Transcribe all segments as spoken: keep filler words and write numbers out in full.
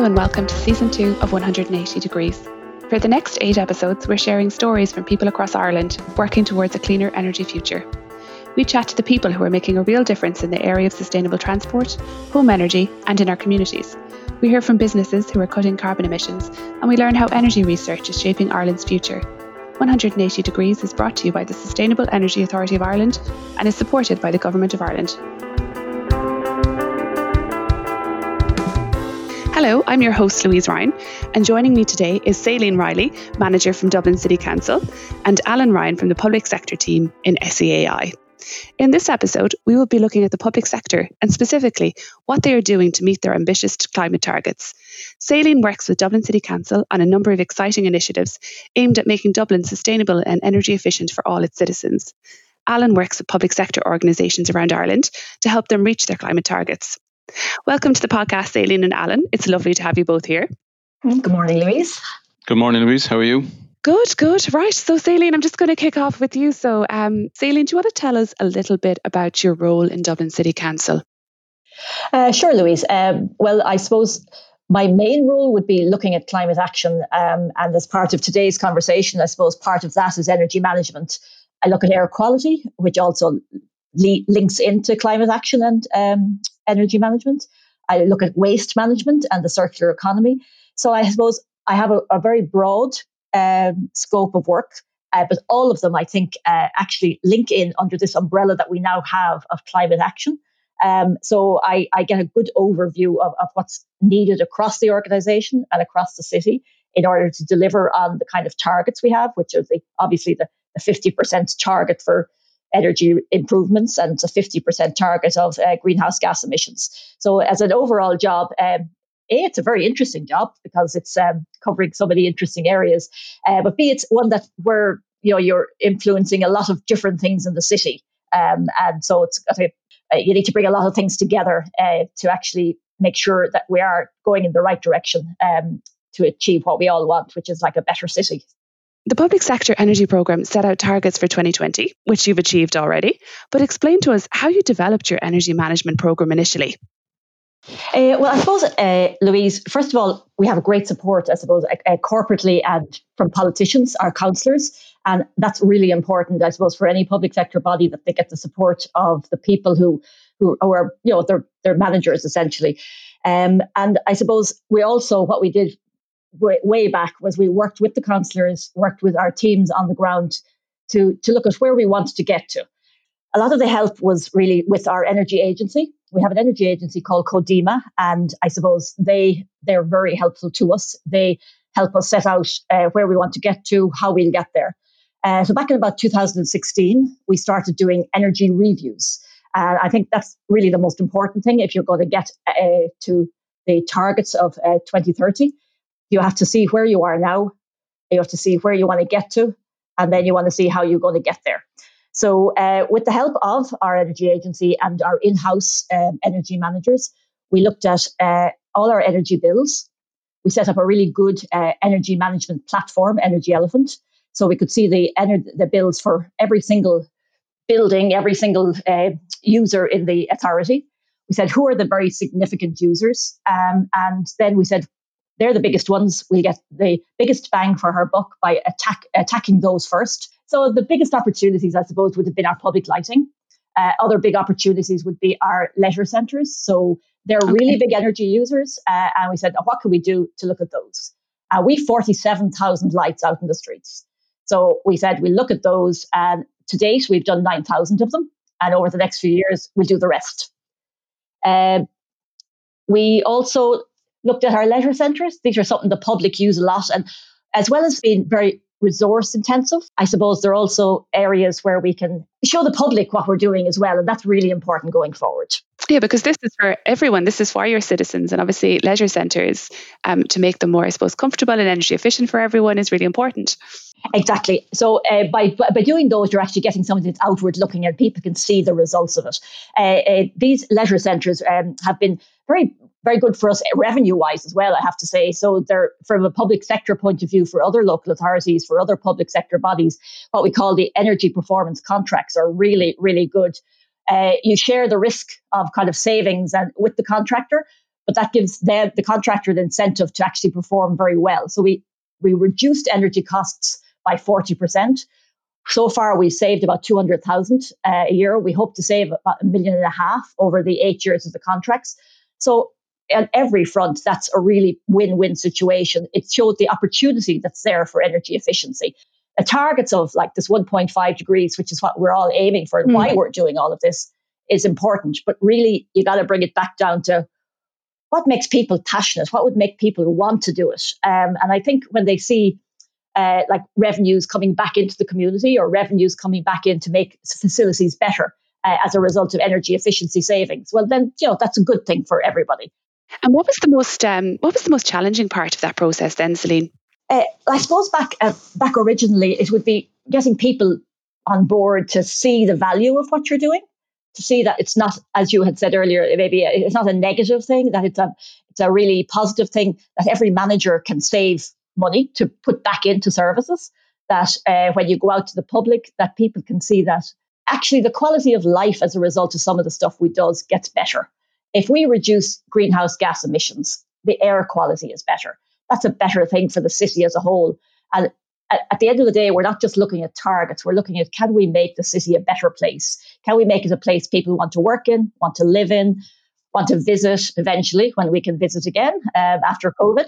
Hello and welcome to Season two of one hundred eighty Degrees. For the next eight episodes, we're sharing stories from people across Ireland working towards a cleaner energy future. We chat to the people who are making a real difference in the area of sustainable transport, home energy, and in our communities. We hear from businesses who are cutting carbon emissions, and we learn how energy research is shaping Ireland's future. one hundred eighty Degrees is brought to you by the Sustainable Energy Authority of Ireland and is supported by the Government of Ireland. Hello, I'm your host Louise Ryan, and joining me today is Céline Riley, Manager from Dublin City Council, and Alan Ryan from the Public Sector team in S E A I. In this episode, we will be looking at the public sector and specifically what they are doing to meet their ambitious climate targets. Céline works with Dublin City Council on a number of exciting initiatives aimed at making Dublin sustainable and energy efficient for all its citizens. Alan works with public sector organisations around Ireland to help them reach their climate targets. Welcome to the podcast, Céline and Alan. It's lovely to have you both here. Good morning, Louise. Good morning, Louise. How are you? Good, good. Right. So, Céline, I'm just going to kick off with you. So, um, Céline, do you want to tell us a little bit about your role in Dublin City Council? Uh, sure, Louise. Um, well, I suppose my main role would be looking at climate action. Um, and as part of today's conversation, I suppose part of that is energy management. I look at air quality, which also le- links into climate action and um, energy management. I look at waste management and the circular economy. So I suppose I have a, a very broad um, scope of work, uh, but all of them, I think, uh, actually link in under this umbrella that we now have of climate action. Um, so I, I get a good overview of, of what's needed across the organisation and across the city in order to deliver on the kind of targets we have, which are the, obviously the, the fifty percent target for energy improvements and a fifty percent target of uh, greenhouse gas emissions. So as an overall job, um, A, it's a very interesting job because it's um, covering so many interesting areas. Uh, but B, it's one that where you know you're influencing a lot of different things in the city, um, and so it's got to, uh, you need to bring a lot of things together uh, to actually make sure that we are going in the right direction um, to achieve what we all want, which is like a better city. The Public Sector Energy Programme set out targets for twenty twenty, which you've achieved already. But explain to us how you developed your energy management programme initially. Uh, well, I suppose, uh, Louise, first of all, we have a great support, I suppose, uh, corporately and from politicians, our councillors. And that's really important, I suppose, for any public sector body that they get the support of the people who, who are, you know, they're, they're managers, essentially. Um, and I suppose we also, what we did way, way back was we worked with the councillors, worked with our teams on the ground to, to look at where we wanted to get to. A lot of the help was really with our energy agency. We have an energy agency called Codema, and I suppose they, they're very helpful to us. They help us set out uh, where we want to get to, how we'll get there. Uh, so back in about two thousand sixteen, we started doing energy reviews. And I think that's really the most important thing. If you're going to get uh, to the targets of uh, twenty thirty, you have to see where you are now. You have to see where you want to get to, and then you want to see how you're going to get there. So uh, with the help of our energy agency and our in-house um, energy managers, we looked at uh, all our energy bills. We set up a really good uh, energy management platform, Energy Elephant, so we could see the ener- the bills for every single building, every single uh, user in the authority. We said, who are the very significant users? Um, and then we said, they're the biggest ones. We'll get the biggest bang for her buck by attack, attacking those first. So the biggest opportunities, I suppose, would have been our public lighting. Uh, other big opportunities would be our leisure centres. So they're okay. Really big energy users. Uh, and we said, oh, what can we do to look at those? Uh, we have forty-seven thousand lights out in the streets. So we said, we'll look at those. And to date, we've done nine thousand of them. And over the next few years, we'll do the rest. Uh, we also looked at our leisure centres. These are something the public use a lot. And as well as being very resource intensive, I suppose they're also areas where we can show the public what we're doing as well. And that's really important going forward. Yeah, because this is for everyone. This is for your citizens. And obviously leisure centres, um, to make them more, I suppose, comfortable and energy efficient for everyone is really important. Exactly. So uh, by by doing those, you're actually getting something that's outward looking and people can see the results of it. Uh, uh, these leisure centres um, have been very very good for us revenue-wise as well, I have to say. So they're, from a public sector point of view, for other local authorities, for other public sector bodies, what we call the energy performance contracts are really, really good. Uh, you share the risk of kind of savings and with the contractor, but that gives them, the contractor, the incentive to actually perform very well. So we, we reduced energy costs by forty percent. So far, we've saved about two hundred thousand uh, a year. We hope to save about a million and a half over the eight years of the contracts. So on every front, that's a really win-win situation. It shows the opportunity that's there for energy efficiency. The targets of like this one point five degrees, which is what we're all aiming for and mm. why we're doing all of this, is important. But really, you got to bring it back down to what makes people passionate, what would make people want to do it. Um, and I think when they see uh, like revenues coming back into the community or revenues coming back in to make facilities better uh, as a result of energy efficiency savings, well, then, you know, that's a good thing for everybody. And what was the most um, what was the most challenging part of that process then, Celine? Uh, I suppose back uh, back originally, it would be getting people on board to see the value of what you're doing, to see that it's not, as you had said earlier, maybe it's not a negative thing, that it's a it's a really positive thing, that every manager can save money to put back into services, that uh, when you go out to the public, that people can see that actually the quality of life as a result of some of the stuff we do gets better. If we reduce greenhouse gas emissions, the air quality is better. That's a better thing for the city as a whole. And at, at the end of the day, we're not just looking at targets. We're looking at, can we make the city a better place? Can we make it a place people want to work in, want to live in, want to visit eventually when we can visit again um, after COVID?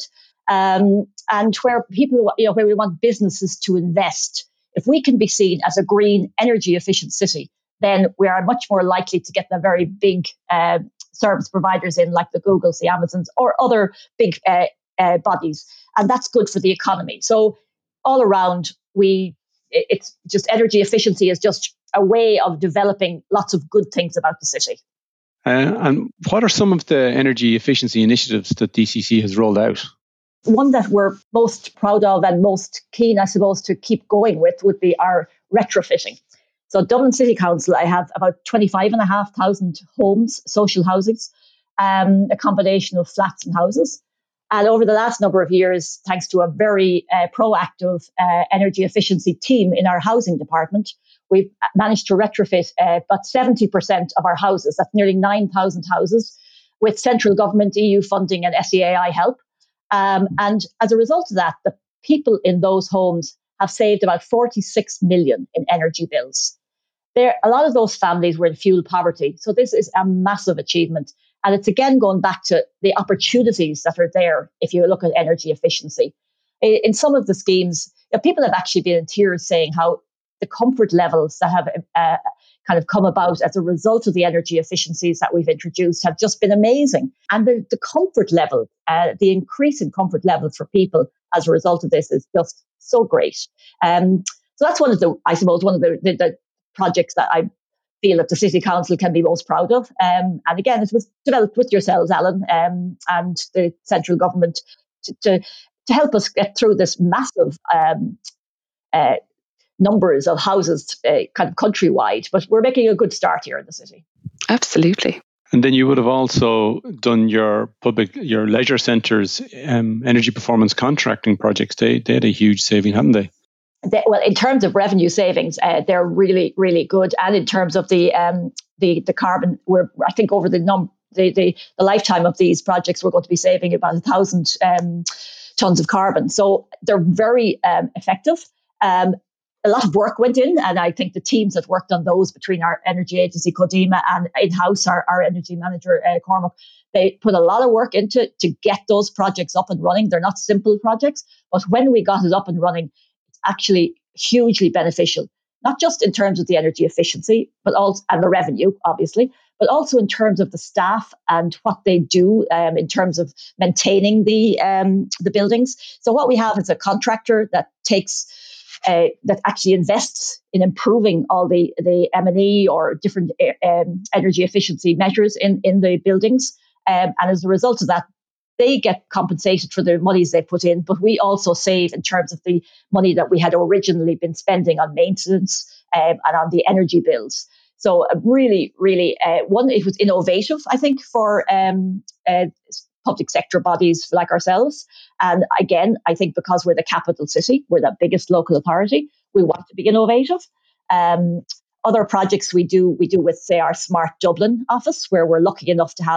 Um, and where people, you know, where we want businesses to invest. If we can be seen as a green, energy efficient city, then we are much more likely to get the very big uh, service providers in, like the Googles, the Amazons, or other big uh, uh, bodies. And that's good for the economy. So all around, we it's just energy efficiency is just a way of developing lots of good things about the city. Uh, and what are some of the energy efficiency initiatives that D C C has rolled out? One that we're most proud of and most keen, I suppose, to keep going with would be our retrofitting. So Dublin City Council, I have about twenty-five and a half thousand homes, social housings, um, a combination of flats and houses. And over the last number of years, thanks to a very uh, proactive uh, energy efficiency team in our housing department, we've managed to retrofit uh, about seventy percent of our houses. That's nearly nine thousand houses with central government, E U funding and S E A I help. Um, and as a result of that, the people in those homes have saved about forty-six million in energy bills. There, a lot of those families were in fuel poverty. So this is a massive achievement. And it's again going back to the opportunities that are there if you look at energy efficiency. In, in some of the schemes, you know, people have actually been in tears saying how the comfort levels that have uh, kind of come about as a result of the energy efficiencies that we've introduced have just been amazing. And the, the comfort level, uh, the increase in comfort levels for people as a result of this is just so great. Um, so that's one of the, I suppose, one of the, the, the projects that I feel that the City Council can be most proud of. Um, and again, it was developed with yourselves, Alan, um, and the central government to, to, to help us get through this massive um, uh, numbers of houses uh, kind of countrywide. But we're making a good start here in the city. Absolutely. And then you would have also done your public, your leisure centres, um, energy performance contracting projects. They, they had a huge saving, hadn't they? They, well, in terms of revenue savings, uh, they're really, really good. And in terms of the um, the the carbon, we're I think over the num the, the the lifetime of these projects, we're going to be saving about a thousand um, tons of carbon. So they're very um, effective. Um, a lot of work went in, and I think the teams that worked on those between our energy agency Codema and in-house our, our energy manager uh, Cormac, they put a lot of work into to get those projects up and running. They're not simple projects, but when we got it up and running, actually hugely beneficial, not just in terms of the energy efficiency, but also and the revenue, obviously, but also in terms of the staff and what they do um, in terms of maintaining the um, the buildings. So what we have is a contractor that takes uh, that actually invests in improving all the the M and E or different um, energy efficiency measures in in the buildings, um, and as a result of that, they get compensated for the monies they put in, but we also save in terms of the money that we had originally been spending on maintenance um, and on the energy bills. So uh, really, really, uh, one, it was innovative, I think, for um, uh, public sector bodies like ourselves. And again, I think because we're the capital city, we're the biggest local authority, we want to be innovative. Um, other projects we do, we do with, say, our Smart Dublin office, where we're lucky enough to have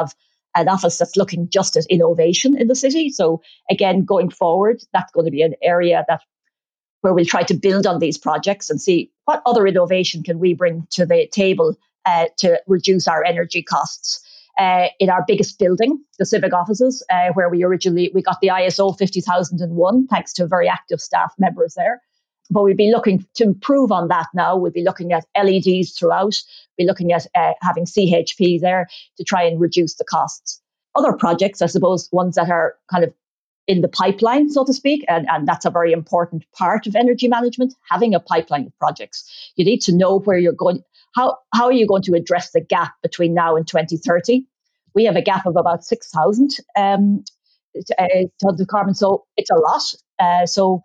an office that's looking just at innovation in the city. So again, going forward, that's going to be an area that where we'll try to build on these projects and see what other innovation can we bring to the table uh, to reduce our energy costs. Uh, in our biggest building, the civic offices, uh, where we originally, we got the I S O fifty thousand one, thanks to very active staff members there. But we'll be looking to improve on that now. We'll be looking at L E Ds throughout. We'll be looking at uh, having C H P there to try and reduce the costs. Other projects, I suppose, ones that are kind of in the pipeline, so to speak, and, and that's a very important part of energy management, having a pipeline of projects. You need to know where you're going. How, how are you going to address the gap between now and twenty thirty? We have a gap of about six thousand um, uh, tons of carbon, so it's a lot. Uh, so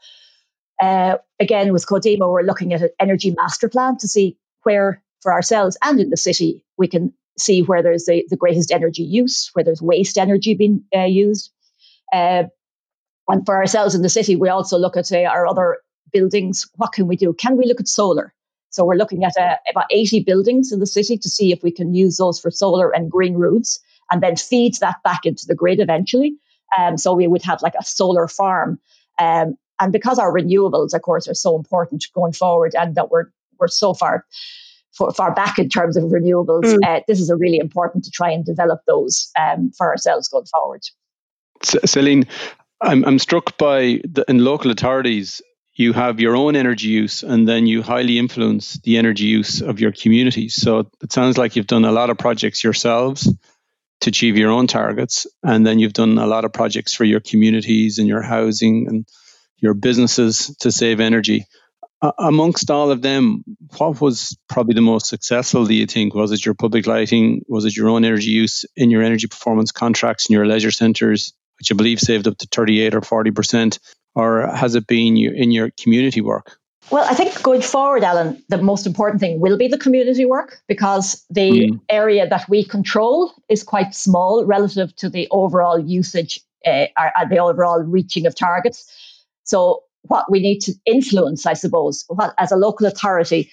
uh, again, with Codemo, we're looking at an energy master plan to see where, for ourselves and in the city, we can see where there's the, the greatest energy use, where there's waste energy being uh, used. Uh, and for ourselves in the city, we also look at, say, our other buildings. What can we do? Can we look at solar? So we're looking at uh, about eighty buildings in the city to see if we can use those for solar and green roofs, and then feed that back into the grid eventually. Um, so we would have like a solar farm. Um, and because our renewables, of course, are so important going forward, and that we're we're so far for, far back in terms of renewables, mm. uh, this is a really important to try and develop those um, for ourselves going forward. Celine, I'm I'm struck by the, in local authorities, you have your own energy use and then you highly influence the energy use of your community. So it sounds like you've done a lot of projects yourselves to achieve your own targets. And then you've done a lot of projects for your communities and your housing and your businesses to save energy. Uh, amongst all of them, what was probably the most successful, do you think? Was it your public lighting? Was it your own energy use in your energy performance contracts in your leisure centres, which I believe saved up to thirty-eight or forty percent? Or has it been in your community work? Well, I think going forward, Alan, the most important thing will be the community work, because the mm. area that we control is quite small relative to the overall usage, uh, or, or the overall reaching of targets. So what we need to influence, I suppose, what, as a local authority,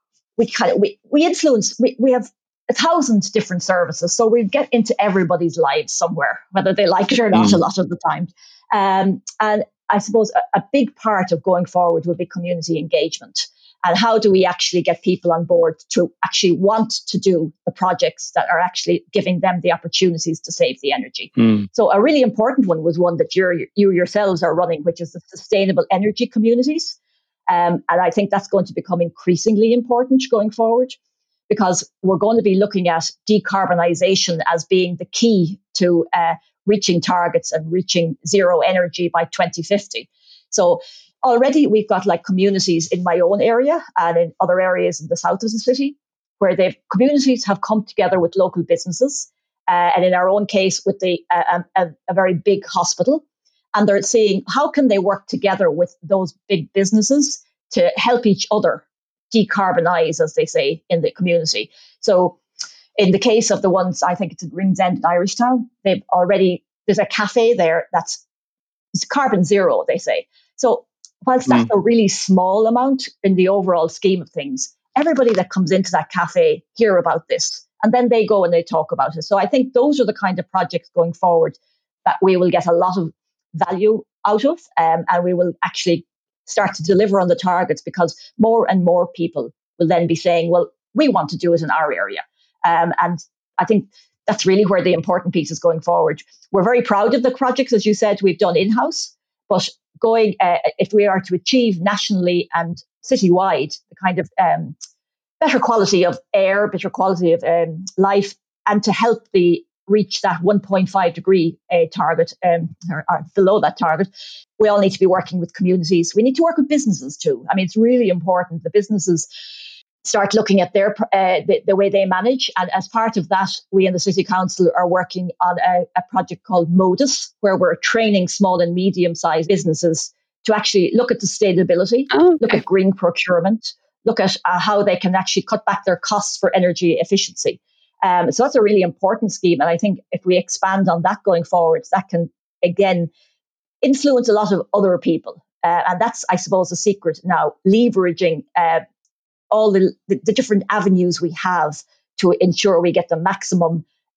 we kind of we, we influence, we, we have a thousand different services. So we get into everybody's lives somewhere, whether they like it or not, mm. a lot of the time. Um, and I suppose a, a big part of going forward will be community engagement. And how do we actually get people on board to actually want to do the projects that are actually giving them the opportunities to save the energy? Mm. So a really important one was one that you're, you yourselves are running, which is the sustainable energy communities. Um, and I think that's going to become increasingly important going forward, because we're going to be looking at decarbonisation as being the key to uh, reaching targets and reaching zero energy by twenty fifty. So already we've got like communities in my own area and in other areas in the south of the city where they've communities have come together with local businesses, uh, and in our own case with the uh, a, a very big hospital, and they're seeing how can they work together with those big businesses to help each other decarbonize, as they say, in the community. So in the case of the ones, I think it's at Ringsend in Irishtown, they've already, there's a cafe there that's it's carbon zero, they say. So whilst mm. that's a really small amount in the overall scheme of things, everybody that comes into that cafe hear about this, and then they go and they talk about it. So I think those are the kind of projects going forward that we will get a lot of value out of, um, and we will actually start to deliver on the targets, because more and more people will then be saying, well, we want to do it in our area. Um, and I think that's really where the important piece is going forward. We're very proud of the projects, as you said, we've done in-house, but going, uh, if we are to achieve nationally and citywide the kind of um, better quality of air, better quality of um, life, and to help the reach that one point five degree uh, target, um, or, or below that target, we all need to be working with communities. We need to work with businesses too. I mean, it's really important the businesses start looking at their uh, the, the way they manage. And as part of that, we in the City Council are working on a, a project called MODUS, where we're training small and medium-sized businesses to actually look at sustainability, oh, okay. look at green procurement, look at uh, how they can actually cut back their costs for energy efficiency. Um, so that's a really important scheme. And I think if we expand on that going forward, that can, again, influence a lot of other people. Uh, and that's, I suppose, the secret now, leveraging uh, all the, the, the different avenues we have to ensure we get the maximum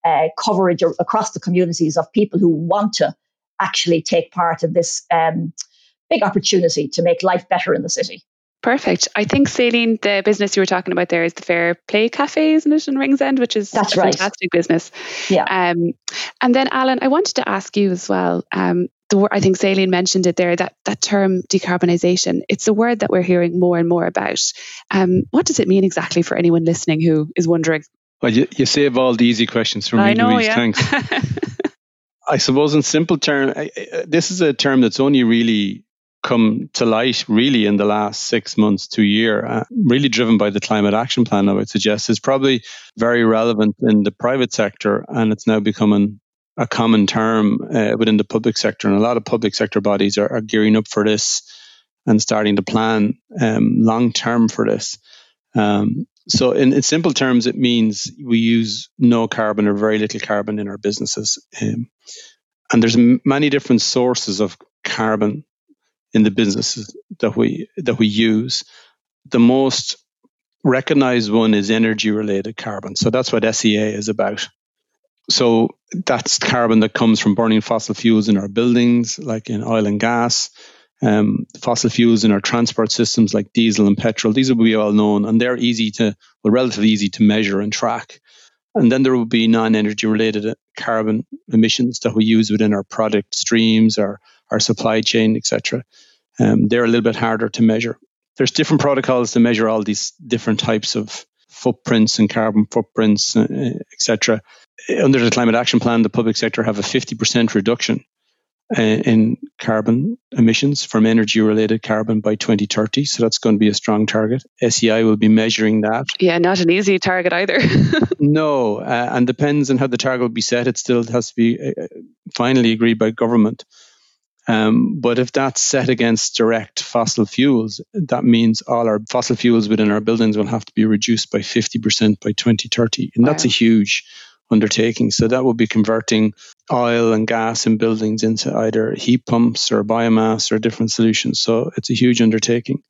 uh, coverage across the communities of people who want to actually take part in this um, big opportunity to make life better in the city. Perfect. I think, Céline, the business you were talking about there is the Fair Play Cafe, isn't it, in Ringsend, which is That's a right. fantastic business. Yeah. Um, and then, Alan, I wanted to ask you as well. Um, the word, I think Céline mentioned it there, that, that term decarbonisation. It's a word that we're hearing more and more about. Um, what does it mean exactly for anyone listening who is wondering? Well, you, you save all the easy questions from me, I know, Louise. yeah. Thanks. I suppose in simple terms, this is a term that's only really come to light really in the last six months to a year, uh, really driven by the Climate Action Plan, I would suggest. Is probably very relevant in the private sector, and it's now becoming a common term uh, within the public sector. And a lot of public sector bodies are, are gearing up for this and starting to plan um, long term for this. Um, so in, in simple terms, it means we use no carbon or very little carbon in our businesses. Um, and there's m- many different sources of carbon in the businesses that we that we use. The most recognized one is energy related carbon. So that's what S E A is about. So that's carbon that comes from burning fossil fuels in our buildings, like in oil and gas, um, fossil fuels in our transport systems like diesel and petrol. These will be all known, and they're easy to, well, relatively easy to measure and track. And then there will be non-energy related carbon emissions that we use within our product streams, our, our supply chain, et cetera. Um, they're a little bit harder to measure. There's different protocols to measure all these different types of footprints and carbon footprints, uh, et cetera. Under the Climate Action Plan, the public sector have a fifty percent reduction uh, in carbon emissions from energy-related carbon by twenty thirty. So that's going to be a strong target. S E I will be measuring that. Yeah, not an easy target either. No, uh, and depends on how the target will be set. It still has to be uh, finally agreed by government. Um, but if that's set against direct fossil fuels, that means all our fossil fuels within our buildings will have to be reduced by fifty percent by twenty thirty. And wow. That's a huge undertaking. So that will be converting oil and gas in buildings into either heat pumps or biomass or different solutions. So it's a huge undertaking.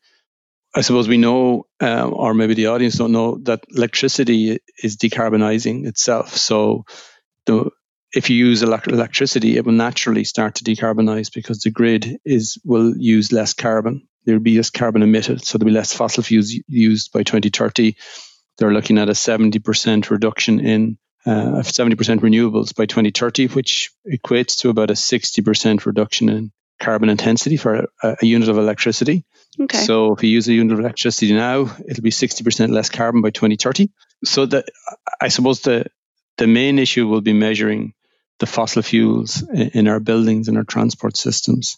I suppose we know, uh, or maybe the audience don't know, that electricity is decarbonizing itself. So the if you use electricity, it will naturally start to decarbonize because the grid is will use less carbon. There will be less carbon emitted, so there will be less fossil fuels used by twenty thirty. They're looking at a seventy percent reduction in uh, seventy percent renewables by twenty thirty, which equates to about a sixty percent reduction in carbon intensity for a, a unit of electricity. Okay. So if you use a unit of electricity now, it'll be sixty percent less carbon by twenty thirty. So that I suppose the the main issue will be measuring the fossil fuels in our buildings and our transport systems,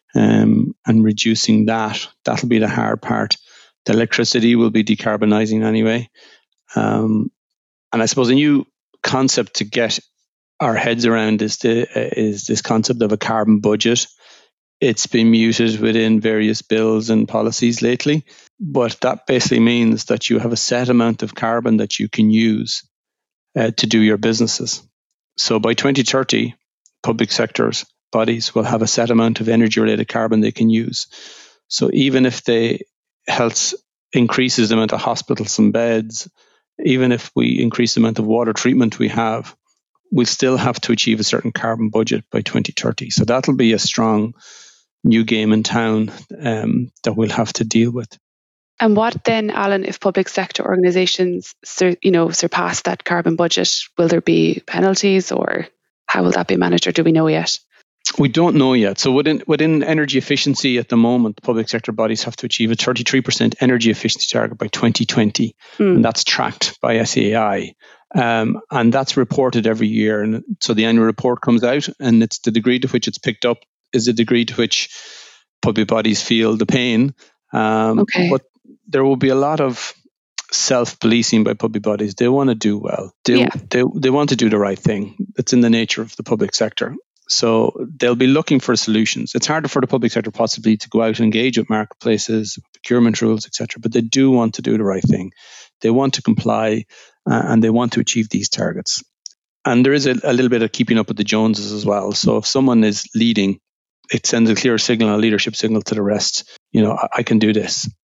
um, and reducing that. That'll be the hard part. The electricity will be decarbonizing anyway. Um, and I suppose a new concept to get our heads around is, the, uh, is this concept of a carbon budget. It's been muted within various bills and policies lately, but that basically means that you have a set amount of carbon that you can use uh, to do your businesses. So by twenty thirty, public sectors, bodies will have a set amount of energy-related carbon they can use. So even if they health increases the amount of hospitals and beds, even if we increase the amount of water treatment we have, we'll still have to achieve a certain carbon budget by twenty thirty. So that'll be a strong new game in town um, that we'll have to deal with. And what then, Alan, if public sector organisations, sur- you know, surpass that carbon budget? Will there be penalties, or how will that be managed, or do we know yet? We don't know yet. So within within energy efficiency at the moment, public sector bodies have to achieve a thirty-three percent energy efficiency target by twenty twenty, mm. and that's tracked by S E A I. Um, and that's reported every year. And so the annual report comes out, and it's the degree to which it's picked up is the degree to which public bodies feel the pain. Um, okay. But there will be a lot of self-policing by public bodies. They want to do well. They, yeah. they, they want to do the right thing. It's in the nature of the public sector. So they'll be looking for solutions. It's harder for the public sector possibly to go out and engage with marketplaces, procurement rules, et cetera. But they do want to do the right thing. They want to comply uh, and they want to achieve these targets. And there is a, a little bit of keeping up with the Joneses as well. So if someone is leading, it sends a clear signal, a leadership signal to the rest. You know, I, I can do this.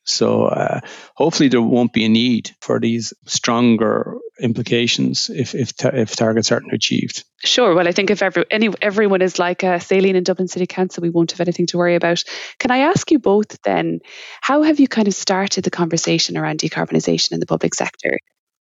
So uh, hopefully there won't be a need for these stronger implications if if, ta- if targets aren't achieved. Sure. Well, I think if every, any, everyone is like uh, Saline and Dublin City Council, we won't have anything to worry about. Can I ask you both then, how have you kind of started the conversation around decarbonisation in the public sector?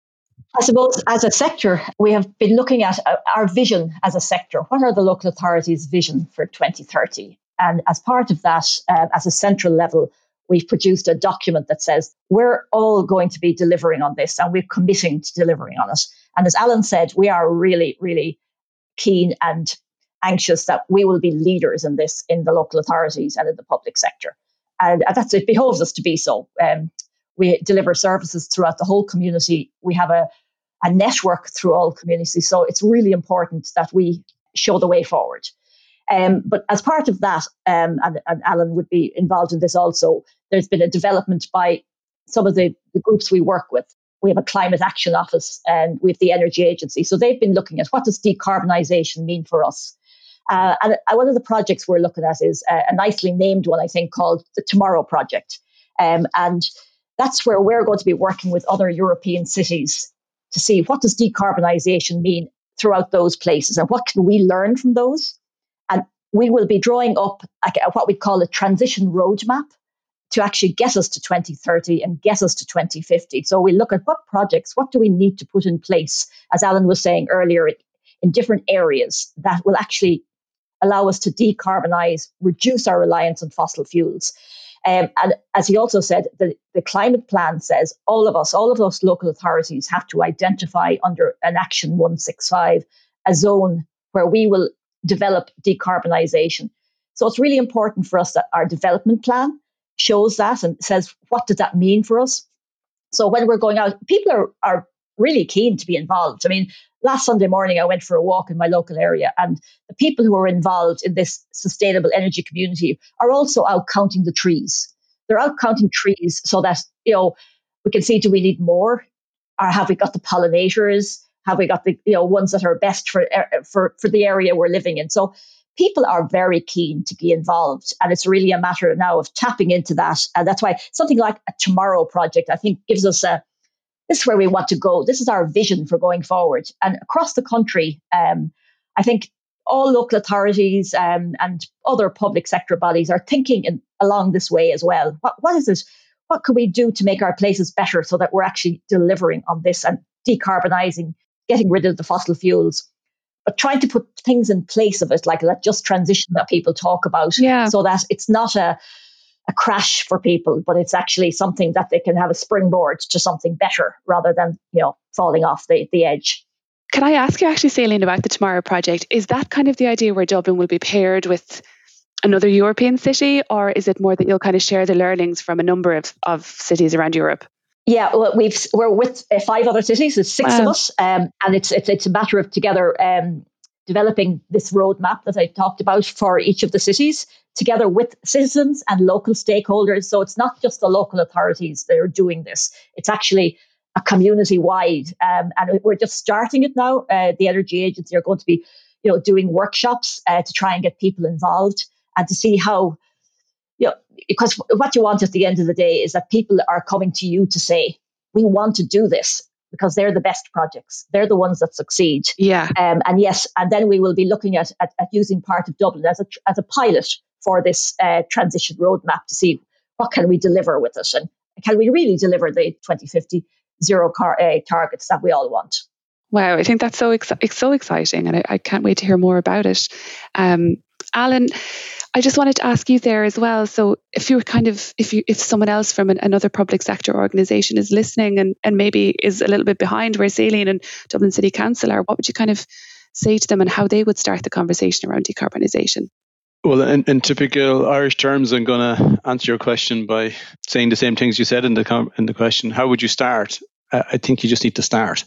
I suppose as a sector, we have been looking at our vision as a sector. What are the local authorities' vision for twenty thirty? And as part of that, uh, as a central level, we've produced a document that says we're all going to be delivering on this and we're committing to delivering on it. And as Alan said, we are really, really keen and anxious that we will be leaders in this in the local authorities and in the public sector. And that's it behoves us to be so. Um, we deliver services throughout the whole community. We have a, a network through all communities. So it's really important that we show the way forward. Um, but as part of that, um, and, and Alan would be involved in this also, there's been a development by some of the, the groups we work with. We have a climate action office and we have the energy agency. So they've been looking at what does decarbonisation mean for us? Uh, and one of the projects we're looking at is a, a nicely named one, I think, called the Tomorrow Project. Um, and that's where we're going to be working with other European cities to see what does decarbonisation mean throughout those places and what can we learn from those. And we will be drawing up like what we call a transition roadmap to actually get us to twenty thirty and get us to twenty fifty. So we look at what projects, what do we need to put in place, as Alan was saying earlier, in different areas that will actually allow us to decarbonise, reduce our reliance on fossil fuels. Um, and as he also said, the, the climate plan says all of us, all of those local authorities have to identify under an Action one sixty-five a zone where we will develop decarbonisation. So it's really important for us that our development plan shows that and says, what does that mean for us? So when we're going out, people are, are really keen to be involved. I mean, last Sunday morning, I went for a walk in my local area, and the people who are involved in this sustainable energy community are also out counting the trees. They're out counting trees so that, you know, we can see, do we need more? Or have we got the pollinators? Have we got the, you know, ones that are best for, for, for the area we're living in? So people are very keen to be involved. And it's really a matter now of tapping into that. And that's why something like a Tomorrow Project, I think, gives us a, this is where we want to go. This is our vision for going forward. And across the country, um, I think all local authorities um, and other public sector bodies are thinking in, along this way as well. What, what is it? What can we do to make our places better so that we're actually delivering on this and decarbonising, getting rid of the fossil fuels, but trying to put things in place of it, like that just transition that people talk about, yeah. so that it's not a a crash for people, but it's actually something that they can have a springboard to something better rather than, you know, falling off the, the edge. Can I ask you actually, Saline, about the Tomorrow Project? Is that kind of the idea where Dublin will be paired with another European city, or is it more that you'll kind of share the learnings from a number of, of cities around Europe? Yeah, well, we've we're with uh, five other cities. There's six wow. of us, um, and it's it's it's a matter of together um, developing this roadmap that I talked about for each of the cities, together with citizens and local stakeholders. So it's not just the local authorities that are doing this; it's actually a community-wide, um, and we're just starting it now. Uh, the Energy Agency are going to be, you know, doing workshops uh, to try and get people involved and to see how. You know, because what you want at the end of the day is that people are coming to you to say, we want to do this because they're the best projects. They're the ones that succeed. Yeah. Um, and yes, and then we will be looking at, at, at using part of Dublin as a, as a pilot for this uh, transition roadmap to see what can we deliver with it and can we really deliver the twenty fifty zero car, uh, targets that we all want. Wow, I think that's so ex- it's so exciting, and I, I can't wait to hear more about it. Um, Alan, I just wanted to ask you there as well. So, if you're kind of, if you, if someone else from an, another public sector organisation is listening and, and maybe is a little bit behind where Saline and Dublin City Council are, what would you kind of say to them and how they would start the conversation around decarbonisation? Well, in, in typical Irish terms, I'm going to answer your question by saying the same things you said in the com- in the question. How would you start? I think you just need to start.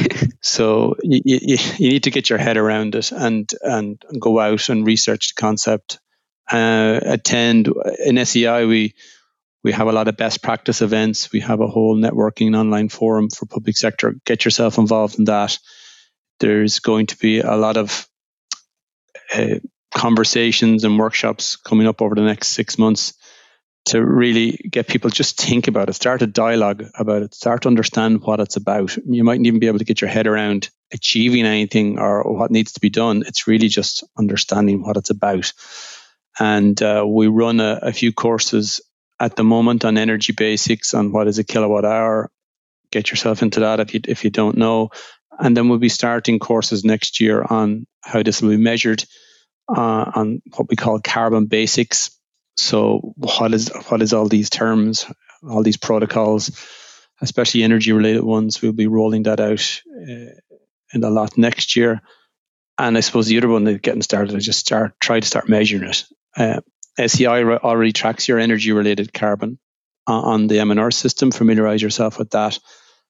So you, you, you need to get your head around it and, and go out and research the concept. Uh, attend in S E I. We we have a lot of best practice events. We have a whole networking online forum for public sector. Get yourself involved in that. There's going to be a lot of uh, conversations and workshops coming up over the next six months to really get people just think about it, start a dialogue about it, start to understand what it's about. You mightn't even be able to get your head around achieving anything or what needs to be done. It's really just understanding what it's about. And uh, we run a, a few courses at the moment on energy basics, on what is a kilowatt hour. Get yourself into that if you if you don't know. And then we'll be starting courses next year on how this will be measured, uh, on what we call carbon basics. So what is what is all these terms, all these protocols, especially energy related ones? We'll be rolling that out uh, in a lot next year. And I suppose the other one that's getting started is just start try to start measuring it. Uh, S E I already tracks your energy related carbon on the M N R system. Familiarize yourself with that.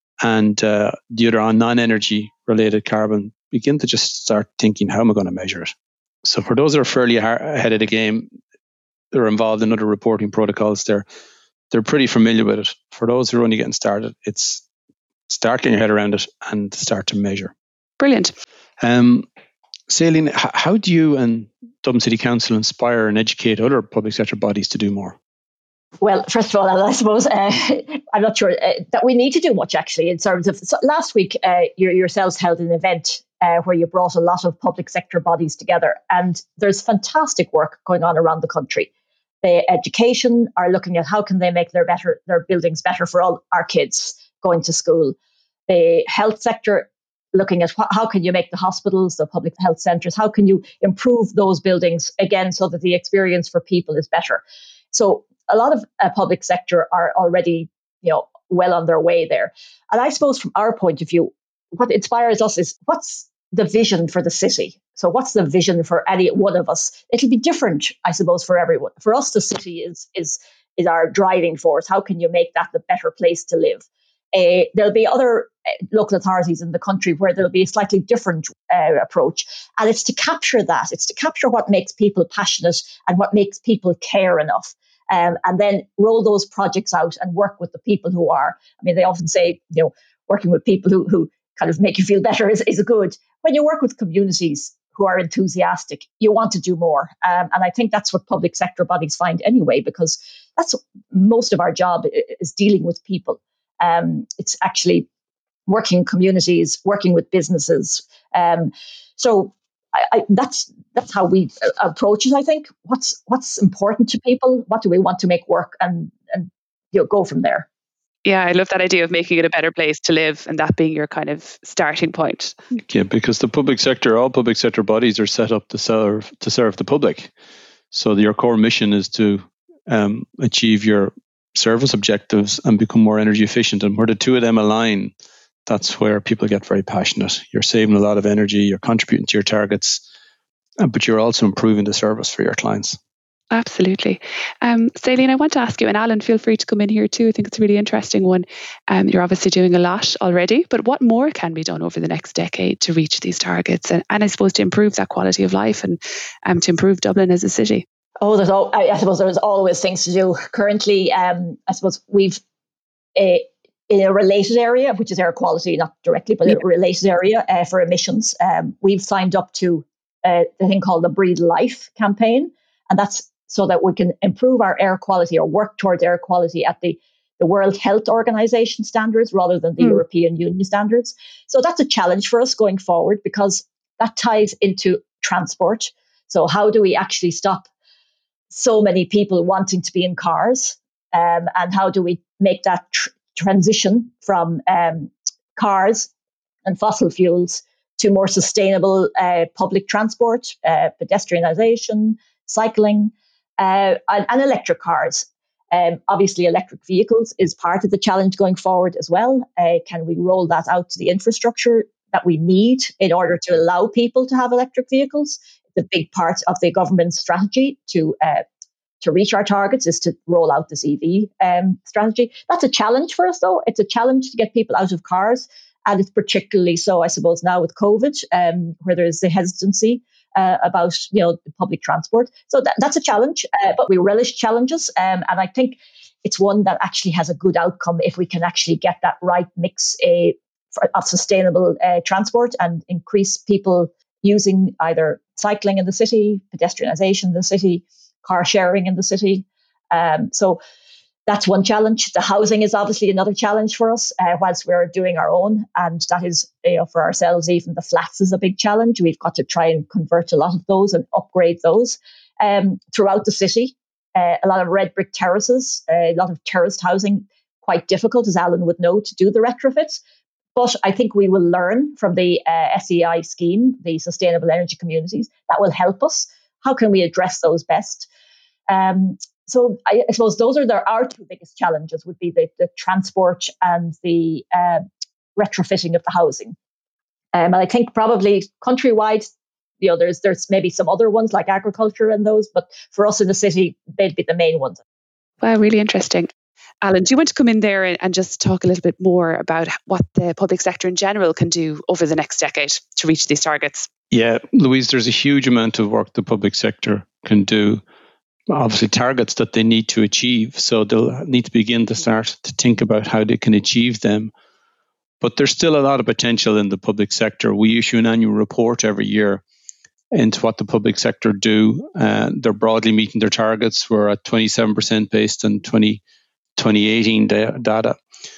And uh, the other on non-energy related carbon, begin to just start thinking, how am I going to measure it? So for those that are fairly ahead of the game, they're involved in other reporting protocols, they're they're pretty familiar with it. For those who are only getting started, it's start getting your head around it and start to measure. Brilliant. Um, Céline, how do you and Dublin City Council inspire and educate other public sector bodies to do more? Well, first of all, I suppose uh, I'm not sure uh, that we need to do much, actually, in terms of so last week, uh, you yourselves held an event uh, where you brought a lot of public sector bodies together. And there's fantastic work going on around the country. The education are looking at how can they make their better their buildings better for all our kids going to school. The health sector looking at wh- how can you make the hospitals, the public health centres, how can you improve those buildings again so that the experience for people is better. So a lot of uh, public sector are already, you know, well on their way there. And I suppose from our point of view, what inspires us is what's the vision for the city? So what's the vision for any one of us? It'll be different, I suppose, for everyone. For us, the city is is is our driving force. How can you make that the better place to live? Uh, there'll be other uh, local authorities in the country where there'll be a slightly different uh, approach. And it's to capture that. It's to capture what makes people passionate and what makes people care enough. Um, and then roll those projects out and work with the people who are. I mean, they often say, you know, working with people who, who kind of make you feel better is, is good. When you work with communities who are enthusiastic, you want to do more. Um, and I think that's what public sector bodies find anyway, because that's most of our job is dealing with people. Um, it's actually working communities, working with businesses. Um, so I, I, that's that's how we approach it. I think what's what's important to people, what do we want to make work, and and you know, go from there. Yeah, I love that idea of making it a better place to live, and that being your kind of starting point. Yeah, because the public sector, all public sector bodies are set up to serve to serve the public. So your core mission is to um, achieve your service objectives and become more energy efficient. And where the two of them align, that's where people get very passionate. You're saving a lot of energy, you're contributing to your targets, but you're also improving the service for your clients. Absolutely. Um, Céline, I want to ask you, and Alan, feel free to come in here too. I think it's a really interesting one. Um, you're obviously doing a lot already, but what more can be done over the next decade to reach these targets and, and I suppose to improve that quality of life and um, to improve Dublin as a city? Oh, there's all, I, I suppose there's always things to do. Currently, um, I suppose we've a, in a related area, which is air quality, not directly, but yeah. a related area uh, for emissions. Um, we've signed up to uh, the thing called the Breathe Life campaign, and that's so that we can improve our air quality or work towards air quality at the, the World Health Organization standards rather than the mm. European Union standards. So that's a challenge for us going forward because that ties into transport. So how do we actually stop so many people wanting to be in cars? Um, and how do we make that tr- transition from um, cars and fossil fuels to more sustainable uh, public transport, uh, pedestrianisation, cycling, uh, and, and electric cars? Um, obviously, electric vehicles is part of the challenge going forward as well. Uh, can we roll that out to the infrastructure that we need in order to allow people to have electric vehicles? The big part of the government's strategy to uh, to reach our targets is to roll out this E V um, strategy. That's a challenge for us, though. It's a challenge to get people out of cars. And it's particularly so, I suppose, now with COVID, um, where there's the hesitancy uh, about, you know, the public transport. So that, that's a challenge, uh, but we relish challenges. Um, and I think it's one that actually has a good outcome if we can actually get that right mix uh, for, of sustainable uh, transport and increase people using either cycling in the city, pedestrianisation in the city, car sharing in the city. Um, so that's one challenge. The housing is obviously another challenge for us, uh, whilst we're doing our own. And that is, you know, for ourselves, even the flats is a big challenge. We've got to try and convert a lot of those and upgrade those um, throughout the city. Uh, a lot of red brick terraces, a lot of terraced housing, quite difficult, as Alan would know, to do the retrofits. But I think we will learn from the uh, S E I scheme, the Sustainable Energy Communities. That will help us. How can we address those best? Um, so I, I suppose those are there, our two biggest challenges would be the, the transport and the uh, retrofitting of the housing. Um, and I think probably countrywide, you know, there's, there's maybe some other ones like agriculture and those, but for us in the city, they'd be the main ones. Wow, really interesting. Alan, do you want to come in there and, and just talk a little bit more about what the public sector in general can do over the next decade to reach these targets? Yeah, Louise, there's a huge amount of work the public sector can do. Obviously, targets that they need to achieve. So they'll need to begin to start to think about how they can achieve them. But there's still a lot of potential in the public sector. We issue an annual report every year into what the public sector do. Uh, they're broadly meeting their targets. We're at twenty-seven percent based on twenty eighteen data.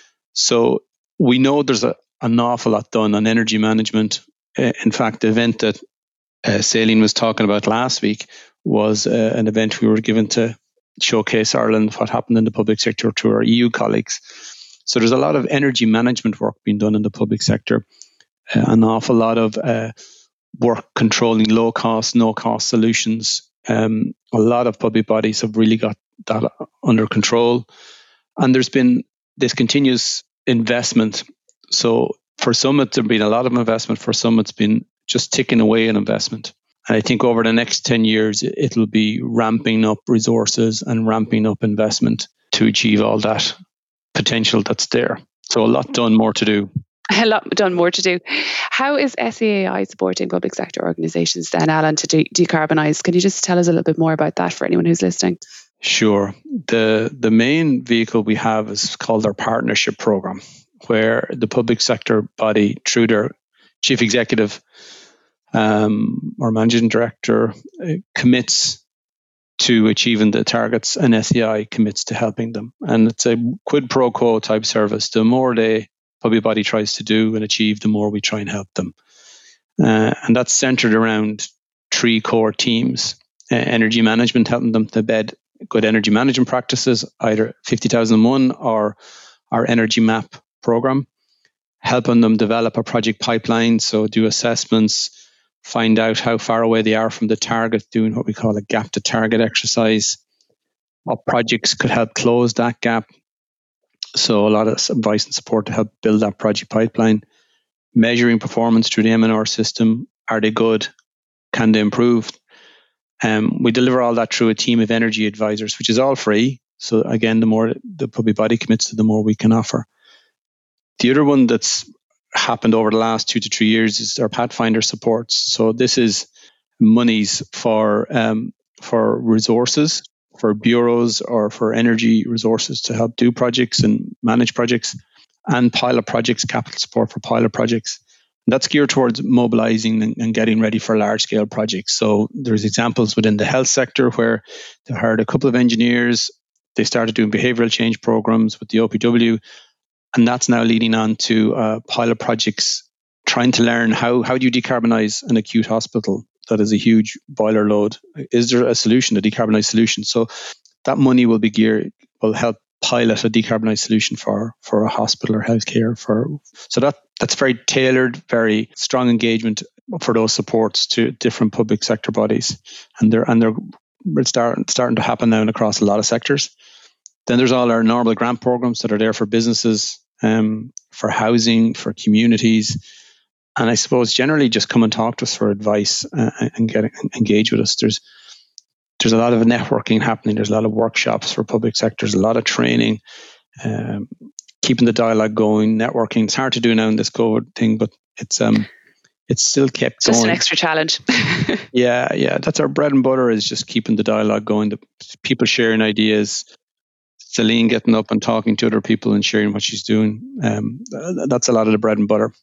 So we know there's a, an awful lot done on energy management. Uh, in fact, the event that uh, Céline was talking about last week was uh, an event we were given to showcase Ireland, what happened in the public sector to our E U colleagues. So there's a lot of energy management work being done in the public sector, uh, an awful lot of uh, work controlling low cost, no cost solutions. Um, a lot of public bodies have really got that under control. And there's been this continuous investment. So for some, it's been a lot of investment. For some, it's been just ticking away in investment. And I think over the next ten years, it'll be ramping up resources and ramping up investment to achieve all that potential that's there. So a lot done, more to do. A lot done, more to do. How is S E A I supporting public sector organisations then, Alan, to de- decarbonise? Can you just tell us a little bit more about that for anyone who's listening? Sure. The the main vehicle we have is called our partnership program, where the public sector body, through their chief executive um, or managing director, uh, commits to achieving the targets, and S E I commits to helping them. And it's a quid pro quo type service. The more the public body tries to do and achieve, the more we try and help them. Uh, and that's centered around three core teams: uh, energy management, helping them to embed good energy management practices, either fifty thousand one or our Energy Map program, helping them develop a project pipeline, so do assessments, find out how far away they are from the target, doing what we call a gap to target exercise. What projects could help close that gap? So a lot of advice and support to help build that project pipeline. Measuring performance through the M N R system. Are they good? Can they improve? Um, we deliver all that through a team of energy advisors, which is all free. So again, the more the public body commits to, the more we can offer. The other one that's happened over the last two to three years is our Pathfinder supports. So this is monies for um, for resources, for bureaus or for energy resources to help do projects and manage projects, and pilot projects, capital support for pilot projects. And that's geared towards mobilizing and, and getting ready for large scale projects. So there's examples within the health sector where they hired a couple of engineers. They started doing behavioral change programs with the O P W. And that's now leading on to uh, pilot projects, trying to learn how, how do you decarbonize an acute hospital that is a huge boiler load? Is there a solution, a decarbonized solution? So that money will be geared, will help pilot a decarbonized solution for, for a hospital or healthcare. For so that that's very tailored, very strong engagement for those supports to different public sector bodies, and they're and they're it's start, starting to happen now across a lot of sectors. Then there's all our normal grant programs that are there for businesses, um, for housing, for communities. And I suppose generally just come and talk to us for advice uh, and get engage with us. There's there's a lot of networking happening. There's a lot of workshops for public sectors, a lot of training, um, keeping the dialogue going, networking. It's hard to do now in this COVID thing, but it's um it's still kept it's going. Just an extra challenge. yeah, yeah. That's our bread and butter, is just keeping the dialogue going, the people sharing ideas. Céline getting up and talking to other people and sharing what she's doing. Um, that's a lot of the bread and butter.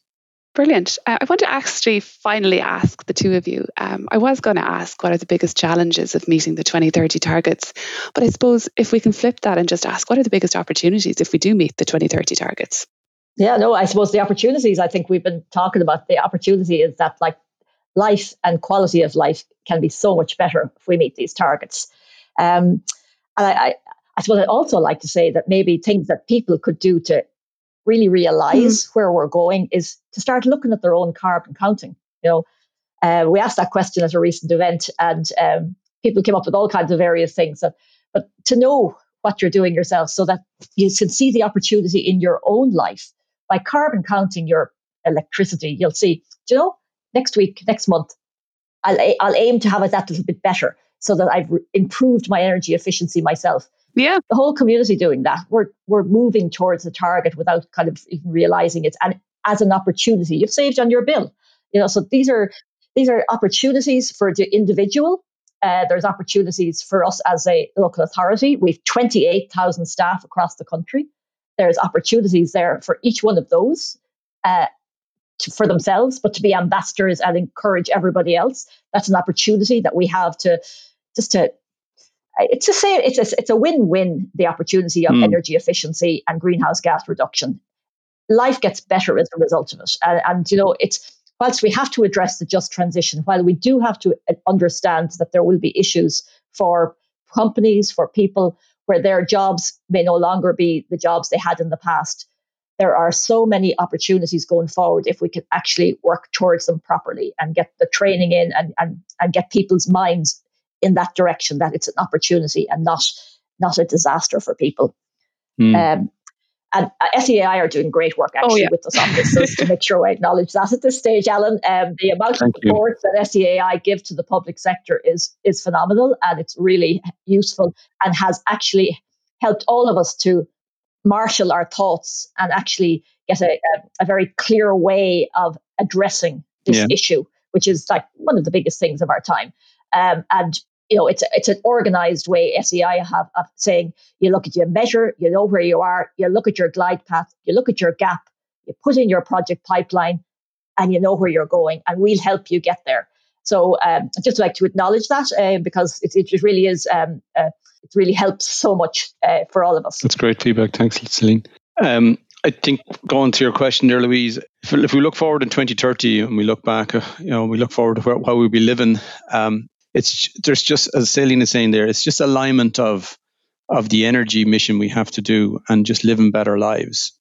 Brilliant. Uh, I want to actually finally ask the two of you. Um, I was going to ask what are the biggest challenges of meeting the twenty thirty targets, but I suppose if we can flip that and just ask what are the biggest opportunities if we do meet the twenty thirty targets? Yeah, no, I suppose the opportunities, I think we've been talking about, the opportunity is that like life and quality of life can be so much better if we meet these targets. Um, and I, I, I suppose I'd also like to say that maybe things that people could do to really realize mm. where we're going is to start looking at their own carbon counting. You know, uh, we asked that question at a recent event, and um, people came up with all kinds of various things. That, but to know what you're doing yourself, so that you can see the opportunity in your own life by carbon counting your electricity. You'll see, you know, next week, next month, I'll I'll aim to have it that little bit better, so that I've re- improved my energy efficiency myself. Yeah, the whole community doing that. We're we're moving towards the target without kind of even realizing it, and as an opportunity, you've saved on your bill. You know, so these are these are opportunities for the individual. Uh, there's opportunities for us as a local authority. We've twenty-eight thousand staff across the country. There's opportunities there for each one of those uh, to, for themselves, but to be ambassadors and encourage everybody else. That's an opportunity that we have to just to. It's the same. It's a, it's a win-win, the opportunity of mm. energy efficiency and greenhouse gas reduction. Life gets better as a result of it. And, and, you know, it's whilst we have to address the just transition, while we do have to understand that there will be issues for companies, for people where their jobs may no longer be the jobs they had in the past, there are so many opportunities going forward if we can actually work towards them properly and get the training in and, and, and get people's minds in that direction, that it's an opportunity and not not a disaster for people. Mm. Um, and S E A I are doing great work actually oh, yeah. with us on this, so to make sure I acknowledge that at this stage, Alan. Um, the amount Thank of support you. that S E A I give to the public sector is is phenomenal, and it's really useful and has actually helped all of us to marshal our thoughts and actually get a, a, a very clear way of addressing this yeah. issue, which is like one of the biggest things of our time. Um, and you know, it's a, it's an organized way S E I have of saying you look at your measure, you know where you are, you look at your glide path, you look at your gap, you put in your project pipeline, and you know where you're going, and we'll help you get there. So um, I'd just like to acknowledge that uh, because it, it really is, um, uh, it really helps so much uh, for all of us. That's great feedback. Thanks, Celine. Um, I think going to your question there, Louise, if, if we look forward in twenty thirty and we look back, uh, you know, we look forward to where, how we'll be living. Um, It's there's just, as Celine is saying there, it's just alignment of of the energy mission we have to do and just living better lives.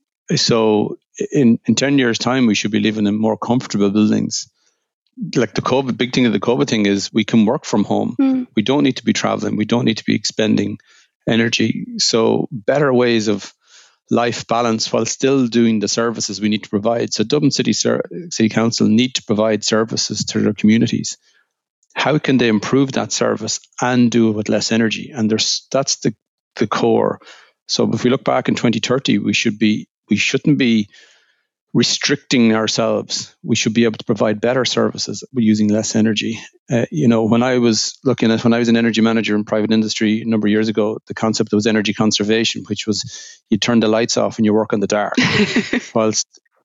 So in, in ten years' time, we should be living in more comfortable buildings. Like the COVID, big thing of the COVID thing is we can work from home. Mm. We don't need to be traveling. We don't need to be expending energy. So better ways of life balance while still doing the services we need to provide. So Dublin City City Council need to provide services to their communities. How can they improve that service and do it with less energy? And there's that's the, the core. So if we look back in twenty thirty, we should be we shouldn't be restricting ourselves. We should be able to provide better services using less energy. Uh, you know, when I was looking at when I was an energy manager in private industry a number of years ago, the concept was energy conservation, which was you turn the lights off and you work in the dark. Whilst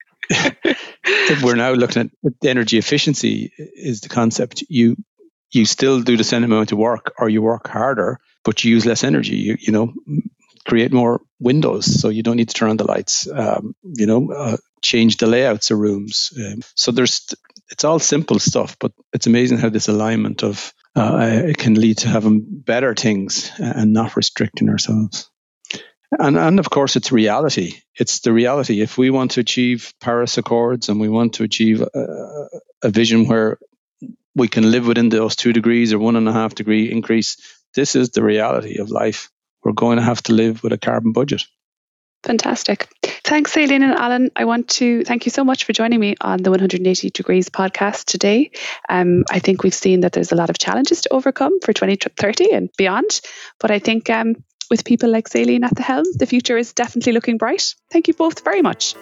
we're now looking at energy efficiency is the concept. You You still do the same amount of work, or you work harder, but you use less energy. You, you know, create more windows, so you don't need to turn on the lights. Um, you know, uh, change the layouts of rooms. Um, so there's, it's all simple stuff, but it's amazing how this alignment of uh, it can lead to having better things and not restricting ourselves. And and of course, it's reality. It's the reality. If we want to achieve Paris Accords and we want to achieve a, a vision where we can live within those two degrees or one and a half degree increase, this is the reality of life. We're going to have to live with a carbon budget. Fantastic. Thanks, Celine and Alan. I want to thank you so much for joining me on the one hundred eighty Degrees podcast today. Um, I think we've seen that there's a lot of challenges to overcome for twenty thirty and beyond. But I think um, with people like Celine at the helm, the future is definitely looking bright. Thank you both very much.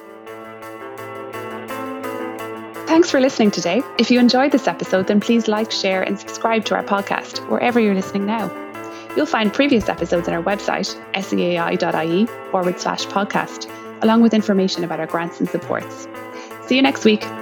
Thanks for listening today. If you enjoyed this episode, then please like, share and subscribe to our podcast wherever you're listening now. You'll find previous episodes on our website, seai.ie forward slash podcast, along with information about our grants and supports. See you next week.